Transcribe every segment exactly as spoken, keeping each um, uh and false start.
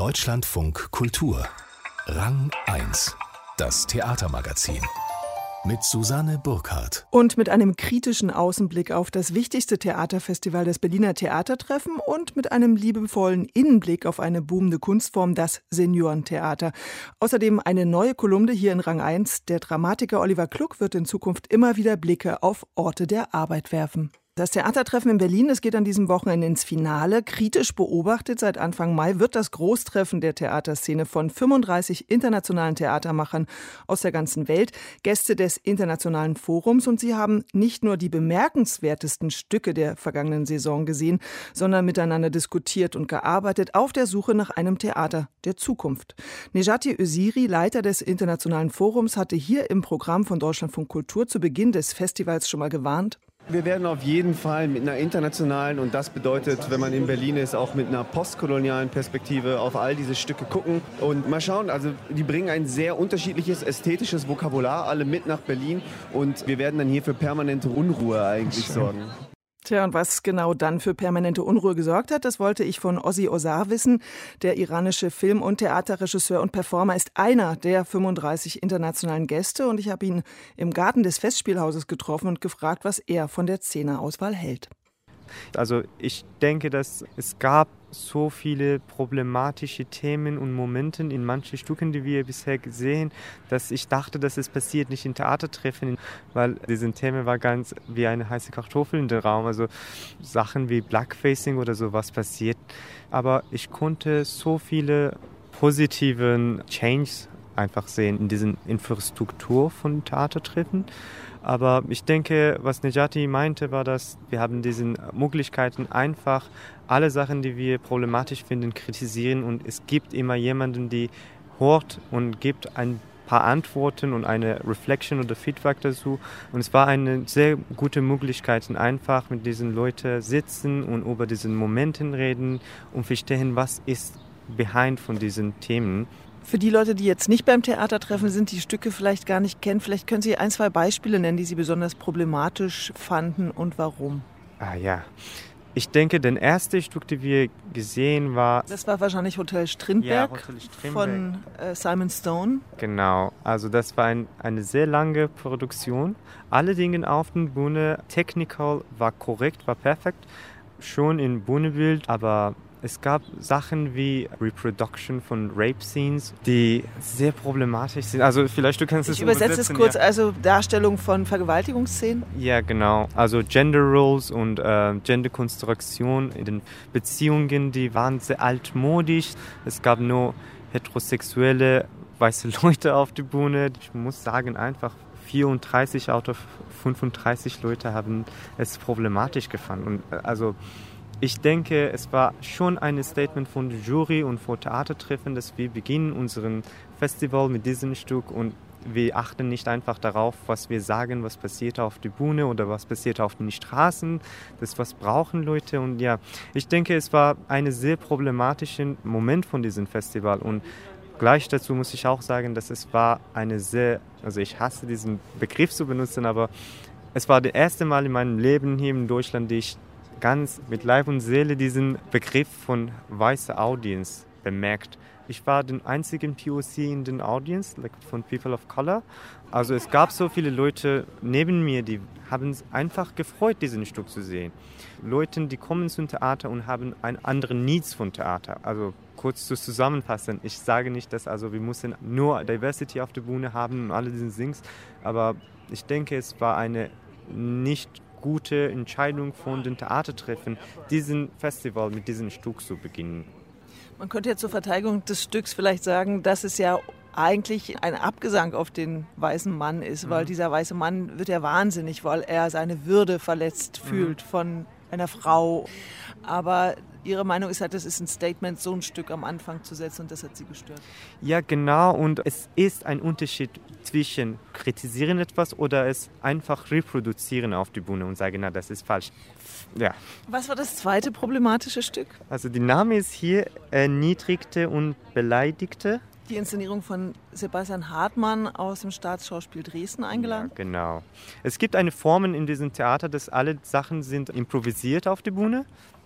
Deutschlandfunk Kultur. Rang eins. Das Theatermagazin. Mit Susanne Burkhardt. Und mit einem kritischen Außenblick auf das wichtigste Theaterfestival, das Berliner Theatertreffen, und mit einem liebevollen Innenblick auf eine boomende Kunstform, das Seniorentheater. Außerdem eine neue Kolumne hier in Rang eins. Der Dramatiker Oliver Kluck wird in Zukunft immer wieder Blicke auf Orte der Arbeit werfen. Das Theatertreffen in Berlin, es geht an diesem Wochenende ins Finale. Kritisch beobachtet seit Anfang Mai wird das Großtreffen der Theaterszene von fünfunddreißig internationalen Theatermachern aus der ganzen Welt, Gäste des Internationalen Forums. Und sie haben nicht nur die bemerkenswertesten Stücke der vergangenen Saison gesehen, sondern miteinander diskutiert und gearbeitet auf der Suche nach einem Theater der Zukunft. Nejati Öziri, Leiter des Internationalen Forums, hatte hier im Programm von Deutschlandfunk Kultur zu Beginn des Festivals schon mal gewarnt. Wir werden auf jeden Fall mit einer internationalen, und das bedeutet, wenn man in Berlin ist, auch mit einer postkolonialen Perspektive auf all diese Stücke gucken und mal schauen. Also die bringen ein sehr unterschiedliches ästhetisches Vokabular alle mit nach Berlin und wir werden dann hier für permanente Unruhe eigentlich sorgen. Tja, und was genau dann für permanente Unruhe gesorgt hat, das wollte ich von Ozzy Ozar wissen. Der iranische Film- und Theaterregisseur und Performer ist einer der fünfunddreißig internationalen Gäste. Und ich habe ihn im Garten des Festspielhauses getroffen und gefragt, was er von der Szeneauswahl hält. Also ich denke, dass es gab so viele problematische Themen und Momente in manchen Stücken, die wir bisher gesehen, dass ich dachte, dass es passiert nicht in Theatertreffen, weil diese Thema war ganz wie eine heiße Kartoffel in den Raum, also Sachen wie Blackfacing oder sowas passiert. Aber ich konnte so viele positiven Changes einfach sehen in diesen Infrastruktur von Theatertreffen. Aber ich denke, was Nejati meinte, war, dass wir haben diese Möglichkeiten einfach alle Sachen, die wir problematisch finden, kritisieren und es gibt immer jemanden, der hört und gibt ein paar Antworten und eine Reflection oder Feedback dazu. Und es war eine sehr gute Möglichkeit, einfach mit diesen Leuten sitzen und über diese Momenten reden und verstehen, was ist behind von diesen Themen. Für die Leute, die jetzt nicht beim Theatertreffen sind, die Stücke vielleicht gar nicht kennen, vielleicht können Sie ein, zwei Beispiele nennen, die Sie besonders problematisch fanden und warum? Ah ja, ich denke, das erste Stück, das wir gesehen war... Das war wahrscheinlich Hotel Strindberg, ja, Hotel Strindberg. Von äh, Simon Stone. Genau, also das war ein, eine sehr lange Produktion. Alle Dinge auf der Bühne, technical war korrekt, war perfekt, schon im Bühnenbild, aber... Es gab Sachen wie Reproduction von Rape-Scenes, die sehr problematisch sind. Also vielleicht du kannst es übersetzen. Ich übersetze es kurz, ja. Also Darstellung von Vergewaltigungsszenen? Ja, genau. Also Gender Roles und äh, Genderkonstruktion in den Beziehungen, die waren sehr altmodisch. Es gab nur heterosexuelle weiße Leute auf der Bühne. Ich muss sagen, einfach vierunddreißig out of fünfunddreißig Leute haben es problematisch gefunden. Und also ich denke, es war schon ein Statement von der Jury und von Theatertreffen, dass wir beginnen unseren Festival mit diesem Stück und wir achten nicht einfach darauf, was wir sagen, was passiert auf der Bühne oder was passiert auf den Straßen, das was brauchen Leute. Und ja, ich denke, es war ein sehr problematischer Moment von diesem Festival und gleich dazu muss ich auch sagen, dass es war eine sehr, also ich hasse diesen Begriff zu benutzen, aber es war das erste Mal in meinem Leben hier in Deutschland, die ich ganz mit Leib und Seele diesen Begriff von weißer Audience bemerkt. Ich war der einzige P O C in den Audience, like von People of Color. Also es gab so viele Leute neben mir, die haben es einfach gefreut, diesen Stück zu sehen. Leute, die kommen zum Theater und haben einen anderen Needs von Theater. Also kurz zu zusammenfassen, ich sage nicht, dass also wir müssen nur Diversity auf der Bühne haben und alle diese Things, aber ich denke, es war eine nicht gute Entscheidung von den Theatertreffen, diesen Festival mit diesem Stück zu beginnen. Man könnte jetzt zur Verteidigung des Stücks vielleicht sagen, dass es ja eigentlich ein Abgesang auf den weißen Mann ist, mhm. weil dieser weiße Mann wird ja wahnsinnig, weil er seine Würde verletzt mhm. fühlt von einer Frau. Aber Ihre Meinung ist halt, das ist ein Statement, so ein Stück am Anfang zu setzen und das hat Sie gestört. Ja, genau. Und es ist ein Unterschied zwischen kritisieren etwas oder es einfach reproduzieren auf die Bühne und sagen, na, das ist falsch. Ja. Was war das zweite problematische Stück? Also der Name ist hier Erniedrigte und Beleidigte. Die Inszenierung von Sebastian Hartmann aus dem Staatsschauspiel Dresden eingeladen? Ja, genau. Es gibt eine Form in diesem Theater, dass alle Sachen sind improvisiert auf der Bühne.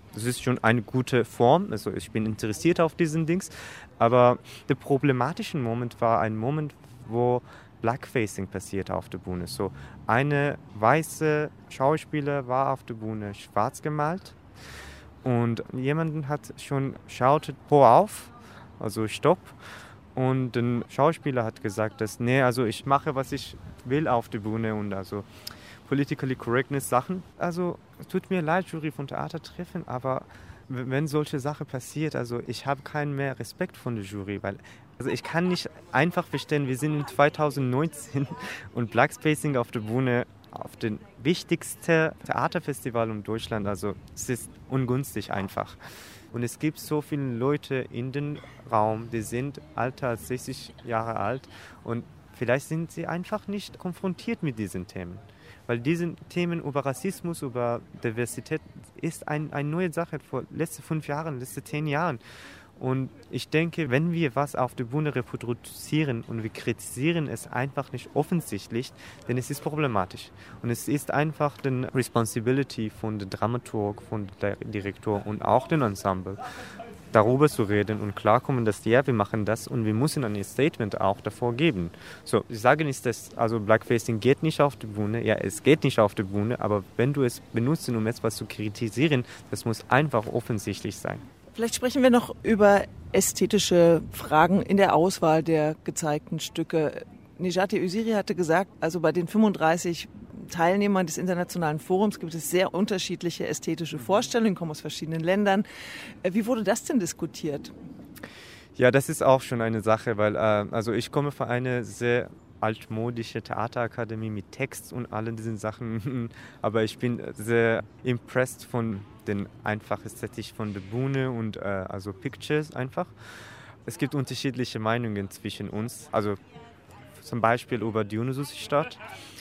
das ist schon eine gute Form, also ich bin interessiert auf diesen Dings, aber der problematische Moment war ein Moment, wo Blackfacing passiert auf der Bühne. So, eine weiße Schauspieler war auf der Bühne schwarz gemalt und jemand hat schon shouted, hör auf, also stopp. Und der Schauspieler hat gesagt, dass, nee, also ich mache, was ich will auf der Bühne und also politically correctness Sachen. Also es tut mir leid, Jury von Theatertreffen, aber wenn solche Sachen passiert, also ich habe keinen mehr Respekt von der Jury, weil also ich kann nicht einfach verstehen, wir sind in zwanzig neunzehn und Blackfacing auf der Bühne auf dem wichtigsten Theaterfestival in Deutschland, also es ist ungünstig einfach. Und es gibt so viele Leute in dem Raum, die sind älter als sechzig Jahre alt und vielleicht sind sie einfach nicht konfrontiert mit diesen Themen. Weil diese Themen über Rassismus, über Diversität ist ein, eine neue Sache vor den letzten fünf Jahren, letzten zehn Jahren. Und ich denke, wenn wir was auf der Bühne reproduzieren und wir kritisieren es einfach nicht offensichtlich, dann es ist problematisch. Und es ist einfach die Responsibility von der Dramaturg, von der Direktor und auch dem Ensemble, darüber zu reden und klarkommen, dass ja, wir machen das und wir müssen ein Statement auch davor geben. So, ich sage nicht, dass also Blackfacing geht nicht auf der Bühne. Ja, es geht nicht auf der Bühne, aber wenn du es benutzt, um etwas zu kritisieren, das muss einfach offensichtlich sein. Vielleicht sprechen wir noch über ästhetische Fragen in der Auswahl der gezeigten Stücke. Nejati Öziri hatte gesagt, also bei den fünfunddreißig Teilnehmern des Internationalen Forums gibt es sehr unterschiedliche ästhetische Vorstellungen, kommen aus verschiedenen Ländern. Wie wurde das denn diskutiert? Ja, das ist auch schon eine Sache, weil äh, also ich komme von einer sehr altmodische Theaterakademie mit Text und allen diesen Sachen, aber ich bin sehr impressed von den einfach Ästhetik von der Bühne und äh, also Pictures einfach. Es gibt unterschiedliche Meinungen zwischen uns, also zum Beispiel über Dionysusstadt.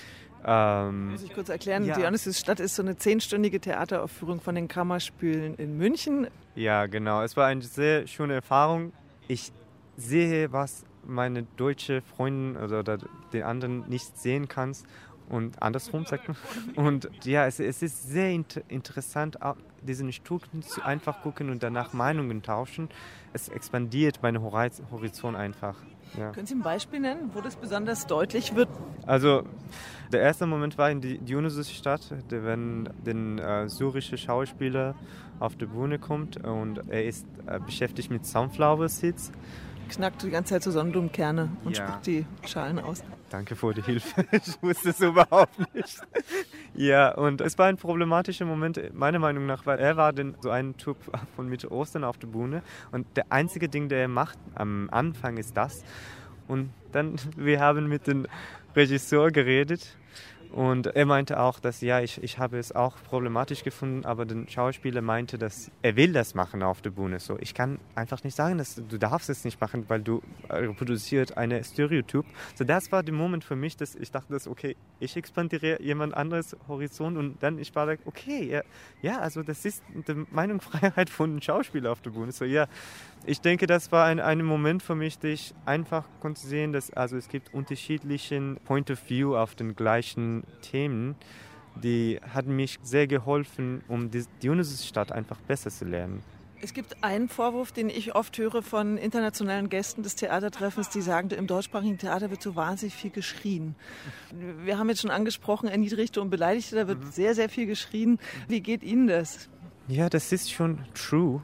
Ähm, Muss ich kurz erklären, ja. Dionysusstadt ist so eine zehnstündige Theateraufführung von den Kammerspielen in München. Ja, genau. Es war eine sehr schöne Erfahrung. Ich sehe, was meine deutsche Freundin oder den anderen nicht sehen kannst und andersrum sagt man. Und ja, es, es ist sehr inter- interessant, diesen Stücken zu einfach gucken und danach Meinungen tauschen. Es expandiert meinen Horizont einfach. Ja. Können Sie ein Beispiel nennen, wo das besonders deutlich wird? Also der erste Moment war in die Dionysusstadt, wenn der äh, syrische Schauspieler auf die Bühne kommt und er ist äh, beschäftigt mit Sunflower Seeds. Knackt die ganze Zeit so Sonnenblumenkerne und ja. spuckt die Schalen aus. Danke für die Hilfe. Ich wusste es überhaupt nicht. Ja, und es war ein problematischer Moment, meiner Meinung nach, weil er war denn so ein Typ von Mitte Ostern auf der Bühne und der einzige Ding, der er macht am Anfang ist das. Und dann, wir haben mit dem Regisseur geredet und er meinte auch, dass ja, ich, ich habe es auch problematisch gefunden, aber der Schauspieler meinte, dass er will das machen auf der Bühne. So, ich kann einfach nicht sagen, dass du darfst es nicht machen, weil du reproduzierst eine Stereotyp. So, das war der Moment für mich, dass ich dachte, dass okay, ich expandiere jemand anderes Horizont und dann ich war like, okay, ja, ja, also das ist die Meinungsfreiheit von einem Schauspieler auf der Bühne. So, ja, ich denke, das war ein, ein Moment für mich, dass ich einfach konnte sehen, dass also es gibt unterschiedlichen Point of View auf den gleichen Themen, die hat mich sehr geholfen, um die Dionysusstadt einfach besser zu lernen. Es gibt einen Vorwurf, den ich oft höre von internationalen Gästen des Theatertreffens, die sagen, im deutschsprachigen Theater wird so wahnsinnig viel geschrien. Wir haben jetzt schon angesprochen, Erniedrigte und Beleidigte, da wird mhm. sehr, sehr viel geschrien. Wie geht Ihnen das? Ja, das ist schon true.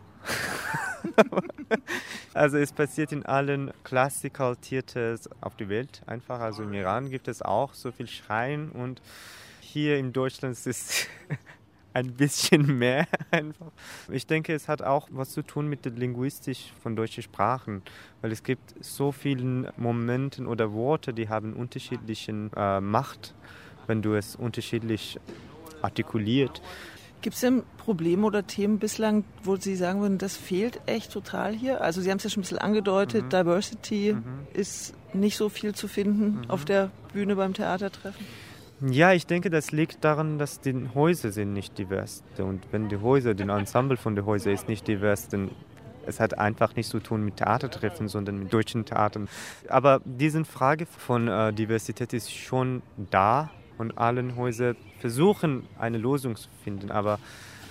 Also es passiert in allen Classical Theaters auf der Welt einfach. Also im Iran gibt es auch so viel Schreien und hier in Deutschland ist es ein bisschen mehr einfach. Ich denke, es hat auch was zu tun mit der Linguistik von deutschen Sprachen, weil es gibt so viele Momente oder Worte, die haben unterschiedliche äh, Macht, wenn du es unterschiedlich artikuliert. Gibt es denn Probleme oder Themen bislang, wo Sie sagen würden, das fehlt echt total hier? Also Sie haben es ja schon ein bisschen angedeutet, mhm. Diversity mhm. ist nicht so viel zu finden mhm. auf der Bühne beim Theatertreffen. Ja, ich denke, das liegt daran, dass die Häuser sind nicht divers. Und wenn die Häuser, das Ensemble von den Häusern ist nicht divers, dann es hat einfach nichts zu tun mit Theatertreffen, sondern mit deutschen Theatern. Aber diese Frage von äh, Diversität ist schon da und alle Häuser versuchen, eine Lösung zu finden. Aber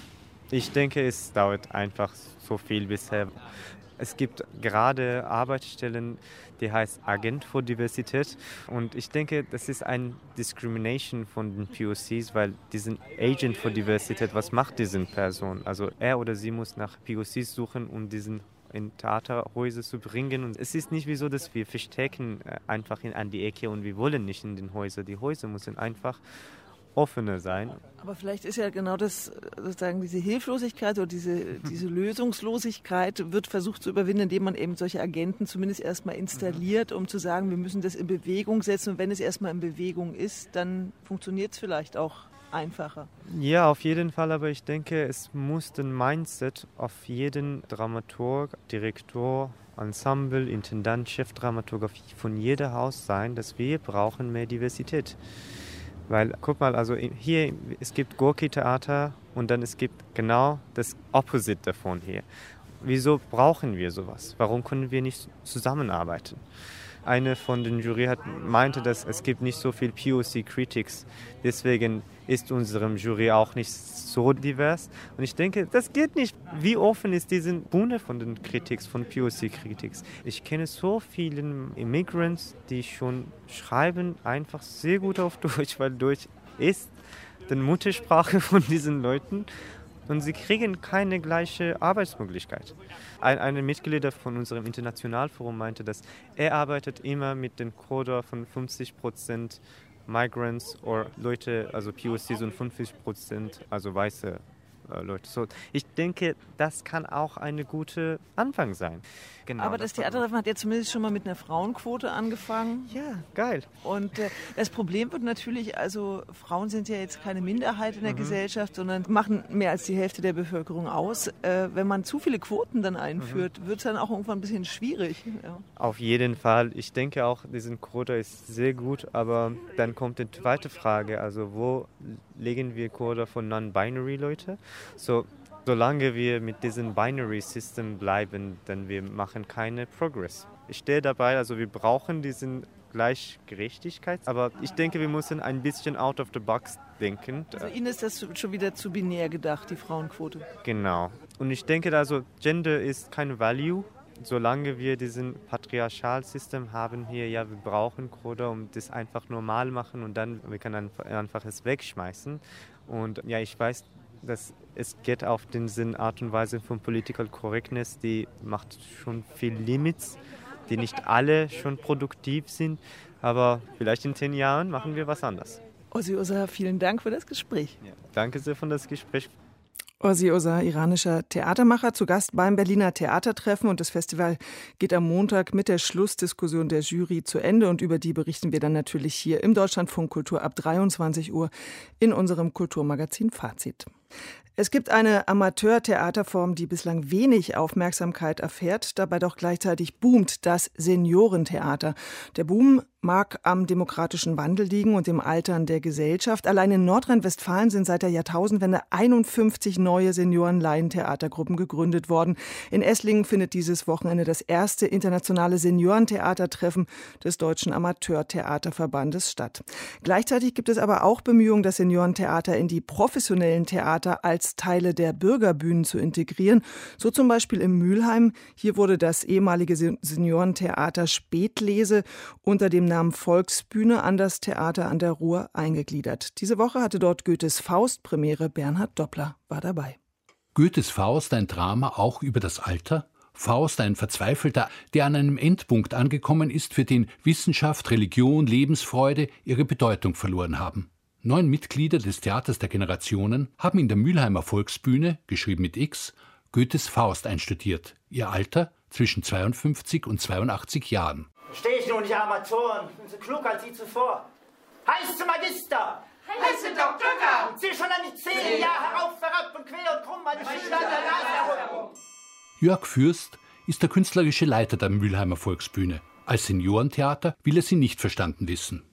Ich denke, es dauert einfach so viel bisher. Es gibt gerade Arbeitsstellen, die heißt Agent für Diversität. Und ich denke, das ist eine Discrimination von den P O Cs, weil diesen Agent für Diversität, was macht diese Person? Also er oder sie muss nach P O Cs suchen, um diesen in Theaterhäuser zu bringen. Und es ist nicht wie so, dass wir verstecken einfach in, an die Ecke und wir wollen nicht in den Häusern. Die Häuser müssen einfach offener sein. Aber vielleicht ist ja genau das, sozusagen diese Hilflosigkeit oder diese, diese Lösungslosigkeit wird versucht zu überwinden, indem man eben solche Agenten zumindest erstmal installiert, um zu sagen, wir müssen das in Bewegung setzen. Und wenn es erstmal in Bewegung ist, dann funktioniert es vielleicht auch einfacher. Ja, auf jeden Fall, aber ich denke, es muss ein Mindset auf jeden Dramaturg, Direktor, Ensemble, Intendant, Chefdramaturg von jedem Haus sein, dass wir brauchen mehr Diversität. Weil, guck mal, also hier, es gibt Gorki-Theater und dann es gibt genau das Opposite davon hier. Wieso brauchen wir sowas? Warum können wir nicht zusammenarbeiten? Eine von den Jury hat, meinte, dass es gibt nicht so viel P O C-Critics. Deswegen ist unsere Jury auch nicht so divers. Und ich denke, das geht nicht. Wie offen ist diese Bühne von den Critics, von P O C-Critics? Ich kenne so viele Immigrants, die schon schreiben einfach sehr gut auf Deutsch, weil Deutsch ist die Muttersprache von diesen Leuten. Und sie kriegen keine gleiche Arbeitsmöglichkeit. Ein, eine Mitglied von unserem Internationalforum meinte, dass er arbeitet immer mit dem Quota von fünfzig Prozent Migrants oder Leute, also P O Cs und fünfzig Prozent, also weiße äh, Leute. So, ich denke, das kann auch ein guter Anfang sein. Genau, aber das, das Theatertreffen hat ja zumindest schon mal mit einer Frauenquote angefangen. Ja, geil. Und äh, das Problem wird natürlich, also Frauen sind ja jetzt keine Minderheit in der mhm. Gesellschaft, sondern machen mehr als die Hälfte der Bevölkerung aus. Äh, wenn man zu viele Quoten dann einführt, mhm. wird es dann auch irgendwann ein bisschen schwierig. Ja. Auf jeden Fall. Ich denke auch, diese Quote ist sehr gut, aber dann kommt die zweite Frage, also wo legen wir Quote von Non-Binary-Leute? So, solange wir mit diesem Binary-System bleiben, dann wir machen keine Progress. Ich stehe dabei, also wir brauchen diesen Gleichgerechtigkeit, aber ich denke, wir müssen ein bisschen out of the box denken. Also Ihnen ist das schon wieder zu binär gedacht, die Frauenquote. Genau. Und ich denke, also Gender ist kein Value. Solange wir diesen Patriarchalsystem haben hier, ja, wir brauchen Quote, um das einfach normal machen und dann wir können einfach es wegschmeißen. Und ja, ich weiß, dass es geht auf den Sinn, Art und Weise von Political Correctness, die macht schon viel Limits, die nicht alle schon produktiv sind, aber vielleicht in zehn Jahren machen wir was anderes. Ozzy Oza, vielen Dank für das Gespräch. Ja, danke sehr für das Gespräch. Ozzy Oza, iranischer Theatermacher, zu Gast beim Berliner Theatertreffen, und das Festival geht am Montag mit der Schlussdiskussion der Jury zu Ende und über die berichten wir dann natürlich hier im Deutschlandfunk Kultur ab dreiundzwanzig Uhr in unserem Kulturmagazin Fazit. Es gibt eine Amateurtheaterform, die bislang wenig Aufmerksamkeit erfährt, dabei doch gleichzeitig boomt, das Seniorentheater. Der Boom mag am demografischen Wandel liegen und dem Altern der Gesellschaft. Allein in Nordrhein-Westfalen sind seit der Jahrtausendwende einundfünfzig neue Senioren-Laientheatergruppen gegründet worden. In Esslingen findet dieses Wochenende das erste internationale Seniorentheatertreffen des Deutschen Amateurtheaterverbandes statt. Gleichzeitig gibt es aber auch Bemühungen, das Seniorentheater in die professionellen Theater als Teile der Bürgerbühnen zu integrieren. So zum Beispiel in Mülheim. Hier wurde das ehemalige Seniorentheater Spätlese unter dem Namen Volksbühne an das Theater an der Ruhr eingegliedert. Diese Woche hatte dort Goethes Faust Premiere. Bernhard Doppler war dabei. Goethes Faust, ein Drama auch über das Alter? Faust, ein Verzweifelter, der an einem Endpunkt angekommen ist, für den Wissenschaft, Religion, Lebensfreude ihre Bedeutung verloren haben. Neun Mitglieder des Theaters der Generationen haben in der Mülheimer Volksbühne, geschrieben mit X, Goethes Faust einstudiert. Ihr Alter zwischen zweiundfünfzig und zweiundachtzig Jahren. Verstehe ich nun nicht, Armaturen. Ich bin so klug als Sie zuvor. Heiße Magister! Heiße Doktor K. Und Sie schon an die zehn Jahre herauf, herab und quer und krumm, meine Schüler an der Nase herum. Jörg Fürst ist der künstlerische Leiter der Mülheimer Volksbühne. Als Seniorentheater will er sie nicht verstanden wissen.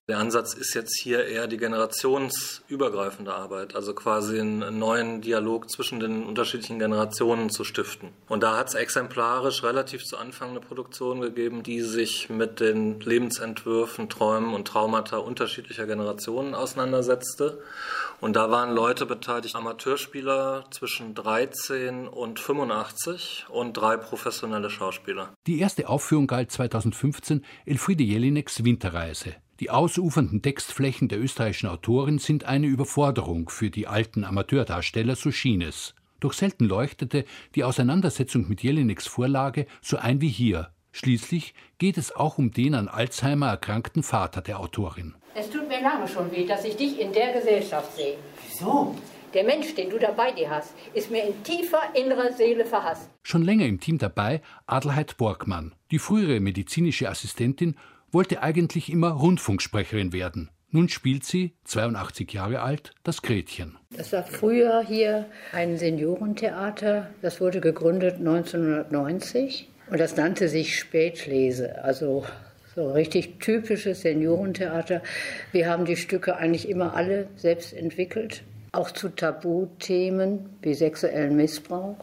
Der Ansatz ist jetzt hier eher die generationsübergreifende Arbeit, also quasi einen neuen Dialog zwischen den unterschiedlichen Generationen zu stiften. Und da hat es exemplarisch relativ zu Anfang eine Produktion gegeben, die sich mit den Lebensentwürfen, Träumen und Traumata unterschiedlicher Generationen auseinandersetzte. Und da waren Leute beteiligt, Amateurspieler zwischen dreizehn und fünfundachtzig und drei professionelle Schauspieler. Die erste Aufführung galt zweitausendfünfzehn Elfriede Jelineks Winterreise. Die ausufernden Textflächen der österreichischen Autorin sind eine Überforderung für die alten Amateurdarsteller, so schien es. Doch selten leuchtete die Auseinandersetzung mit Jelineks Vorlage so ein wie hier. Schließlich geht es auch um den an Alzheimer erkrankten Vater der Autorin. Es tut mir lange schon weh, dass ich dich in der Gesellschaft sehe. Wieso? Der Mensch, den du da bei dir hast, ist mir in tiefer innerer Seele verhasst. Schon länger im Team dabei Adelheid Borgmann. Die frühere medizinische Assistentin wollte eigentlich immer Rundfunksprecherin werden. Nun spielt sie, zweiundachtzig Jahre alt, das Gretchen. Das war früher hier ein Seniorentheater. Das wurde gegründet neunzehnhundertneunzig und das nannte sich Spätlese, also so richtig typisches Seniorentheater. Wir haben die Stücke eigentlich immer alle selbst entwickelt, auch zu Tabuthemen wie sexuellen Missbrauch.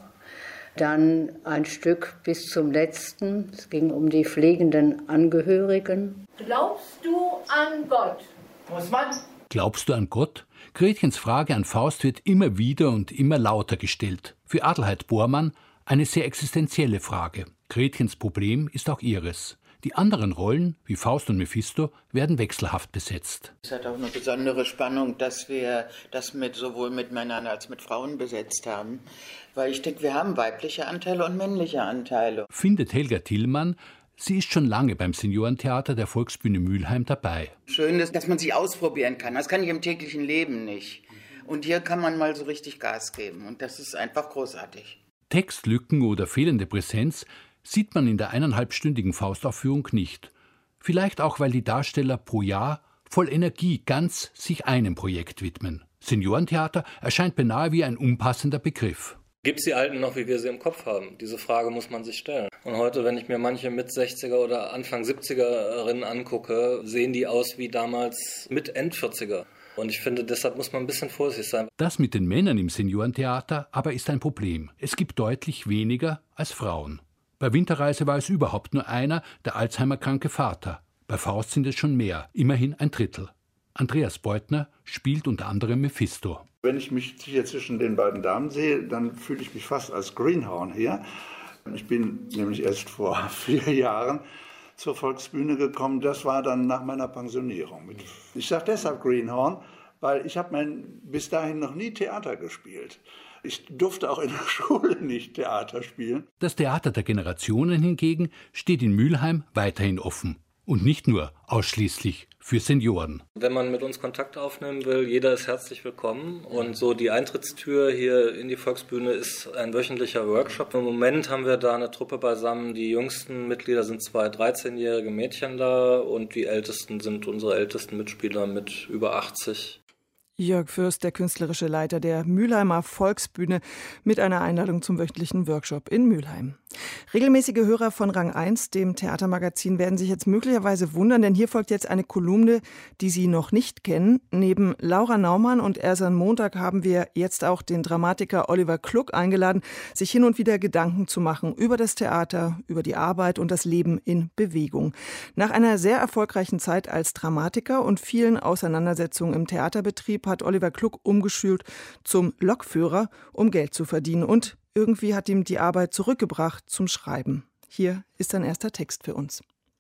Dann ein Stück bis zum letzten. Es ging um die pflegenden Angehörigen. Glaubst du an Gott? Muss man? Glaubst du an Gott? Gretchens Frage an Faust wird immer wieder und immer lauter gestellt. Für Adelheid Bormann eine sehr existenzielle Frage. Gretchens Problem ist auch ihres. Die anderen Rollen, wie Faust und Mephisto, werden wechselhaft besetzt. Es hat auch eine besondere Spannung, dass wir das mit, sowohl mit Männern als mit Frauen besetzt haben. Weil ich denke, wir haben weibliche Anteile und männliche Anteile. Findet Helga Tillmann, sie ist schon lange beim Seniorentheater der Volksbühne Mülheim dabei. Schön ist, dass man sich ausprobieren kann. Das kann ich im täglichen Leben nicht. Und hier kann man mal so richtig Gas geben. Und das ist einfach großartig. Textlücken oder fehlende Präsenz sieht man in der eineinhalbstündigen Faustaufführung nicht. Vielleicht auch, weil die Darsteller pro Jahr voll Energie ganz sich einem Projekt widmen. Seniorentheater erscheint beinahe wie ein unpassender Begriff. Gibt es die Alten noch, wie wir sie im Kopf haben? Diese Frage muss man sich stellen. Und heute, wenn ich mir manche Mit-sechziger oder Anfang siebzigerinnen angucke, sehen die aus wie damals Mit-End-vierziger. Und ich finde, deshalb muss man ein bisschen vorsichtig sein. Das mit den Männern im Seniorentheater aber ist ein Problem. Es gibt deutlich weniger als Frauen. Bei Winterreise war es überhaupt nur einer, der Alzheimer-kranke Vater. Bei Faust sind es schon mehr, immerhin ein Drittel. Andreas Beutner spielt unter anderem Mephisto. Wenn ich mich hier zwischen den beiden Damen sehe, dann fühle ich mich fast als Greenhorn hier. Ich bin nämlich erst vor vier Jahren zur Volksbühne gekommen. Das war dann nach meiner Pensionierung. Ich sage deshalb Greenhorn, weil ich habe bis dahin noch nie Theater gespielt. Ich durfte auch in der Schule nicht Theater spielen. Das Theater der Generationen hingegen steht in Mülheim weiterhin offen. Und nicht nur ausschließlich für Senioren. Wenn man mit uns Kontakt aufnehmen will, jeder ist herzlich willkommen. Und so die Eintrittstür hier in die Volksbühne ist ein wöchentlicher Workshop. Im Moment haben wir da eine Truppe beisammen. Die jüngsten Mitglieder sind zwei dreizehnjährige Mädchen da und die ältesten sind unsere ältesten Mitspieler mit über achtzig. Jörg Fürst, der künstlerische Leiter der Mülheimer Volksbühne, mit einer Einladung zum wöchentlichen Workshop in Mülheim. Regelmäßige Hörer von Rang eins, dem Theatermagazin, werden sich jetzt möglicherweise wundern, denn hier folgt jetzt eine Kolumne, die Sie noch nicht kennen. Neben Laura Naumann und Ersan Montag haben wir jetzt auch den Dramatiker Oliver Kluck eingeladen, sich hin und wieder Gedanken zu machen über das Theater, über die Arbeit und das Leben in Bewegung. Nach einer sehr erfolgreichen Zeit als Dramatiker und vielen Auseinandersetzungen im Theaterbetrieb hat Oliver Kluck umgeschult zum Lokführer, um Geld zu verdienen. Und irgendwie hat ihm die Arbeit zurückgebracht zum Schreiben. Hier ist sein erster Text für uns.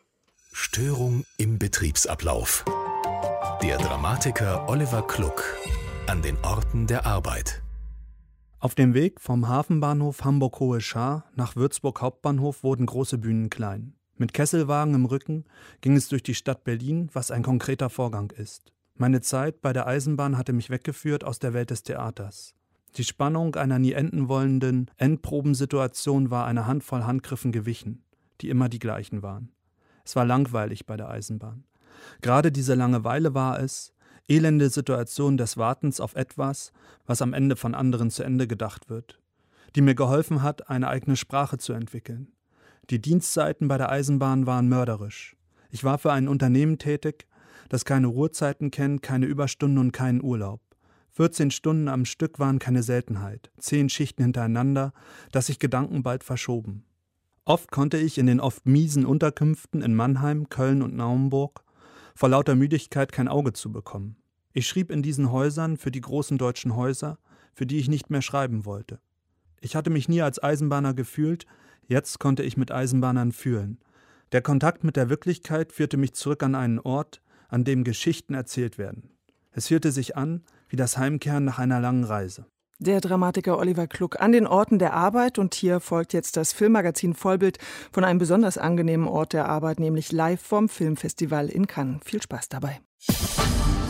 Störung im Betriebsablauf. Der Dramatiker Oliver Kluck an den Orten der Arbeit. Auf dem Weg vom Hafenbahnhof Hamburg-Hohe Schaar nach Würzburg Hauptbahnhof wurden große Bühnen klein. Mit Kesselwagen im Rücken ging es durch die Stadt Berlin, was ein konkreter Vorgang ist. Meine Zeit bei der Eisenbahn hatte mich weggeführt aus der Welt des Theaters. Die Spannung einer nie enden wollenden Endprobensituation war einer Handvoll Handgriffen gewichen, die immer die gleichen waren. Es war langweilig bei der Eisenbahn. Gerade diese Langeweile war es, elende Situation des Wartens auf etwas, was am Ende von anderen zu Ende gedacht wird, die mir geholfen hat, eine eigene Sprache zu entwickeln. Die Dienstzeiten bei der Eisenbahn waren mörderisch. Ich war für ein Unternehmen tätig, das keine Ruhezeiten kennt, keine Überstunden und keinen Urlaub. vierzehn Stunden am Stück waren keine Seltenheit, zehn Schichten hintereinander, dass sich Gedanken bald verschoben. Oft konnte ich in den oft miesen Unterkünften in Mannheim, Köln und Naumburg vor lauter Müdigkeit kein Auge zu bekommen. Ich schrieb in diesen Häusern für die großen deutschen Häuser, für die ich nicht mehr schreiben wollte. Ich hatte mich nie als Eisenbahner gefühlt, jetzt konnte ich mit Eisenbahnern fühlen. Der Kontakt mit der Wirklichkeit führte mich zurück an einen Ort, an dem Geschichten erzählt werden. Es fühlte sich an wie das Heimkehren nach einer langen Reise. Der Dramatiker Oliver Kluck an den Orten der Arbeit, und hier folgt jetzt das Filmmagazin Vollbild von einem besonders angenehmen Ort der Arbeit, nämlich live vom Filmfestival in Cannes. Viel Spaß dabei.